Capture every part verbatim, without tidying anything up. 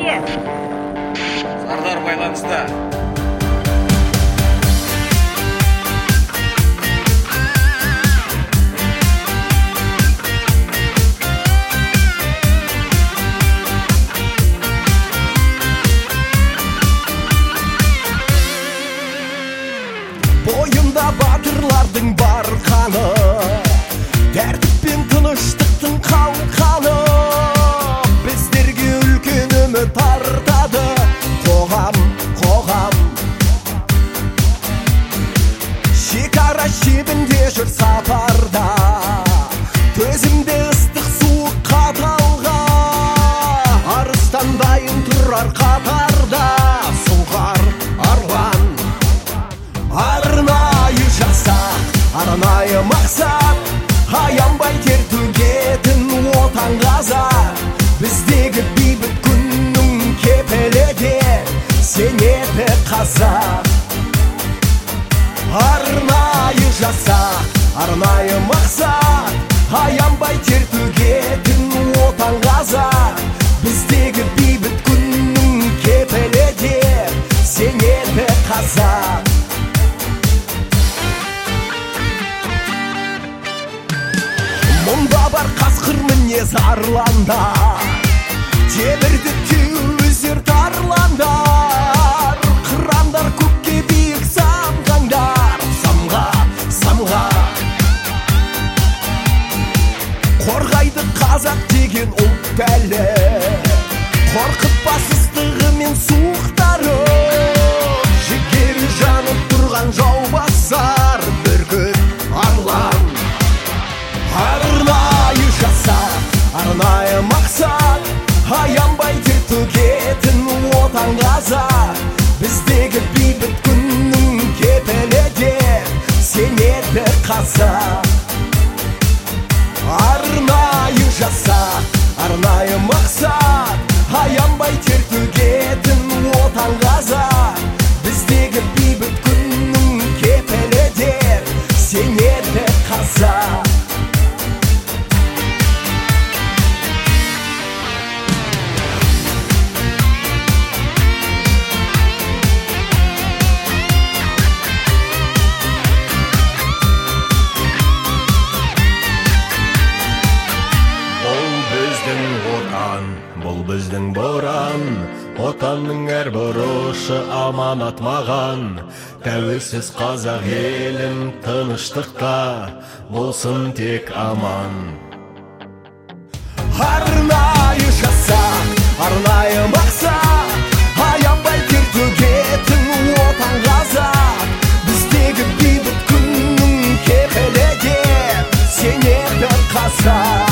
Кімге? Сардар байланыста. Бойында батырлардың бар қаны, тәртіп пен тыныштықтың қалқаны, біздерге үлкен үміт артады қоғам, қоғам. Шекара шебінде жүр сапарда, төзімде ыстық суық қаталға, арыстандайын тұрар қатарда, сұңғар арлан. Арнайы жасақ, арнайы мақсат, аянбай тер төгетін отан қазақ. Біздегі бейбіт күннің кепіліде сенеді қазақ. Арнайы жасақ, арнайы мақсат, аянбай тер төгетін отан қазақ. Біздегі бейбіт күннің кепіліде сенеді қазақ. Мұнда бар қасқыр мінез арландар, темірді түйізер тарландар, қырандар көкке биік самғаңдар, самға, самға. Қорғайды қазақ деген ұлт бәлі, қорқытпас ыстығы мен суықтары, жігері жанып тұрған жау басар бүркіт арлан. Арнайы жасақ, арнайы мақсат, аянбай тер төгетін отан қазақ. Біздегі бейбіт күннің кепіліде сенеді қазақ. Арнайы жасақ, арнайы мақсат, аянбай тер төгетін отан қазақ. Біздегі бейбіт күннің кепіліде сенеді қазақ. Бұл біздің боран, отанның әр бұрышы аманат маған. Тәуелсіз қазақ елім тыныштықта болсын тек аман. Арнайы жасақ, арнайы мақсат, аянбай тер төгетін отан қазақ. Біздегі бейбіт күннің кепіліде сенеді қазақ.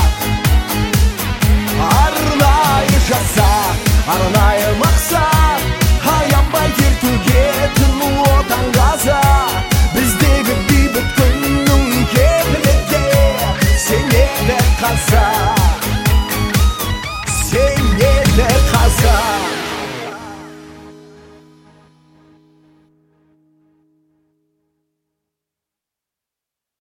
Арнайы жасақ, арнайы мақсат, аянбай тер төгетін отан қазақ. Біздегі бейбіт күннің кепіліде сенеді қазақ.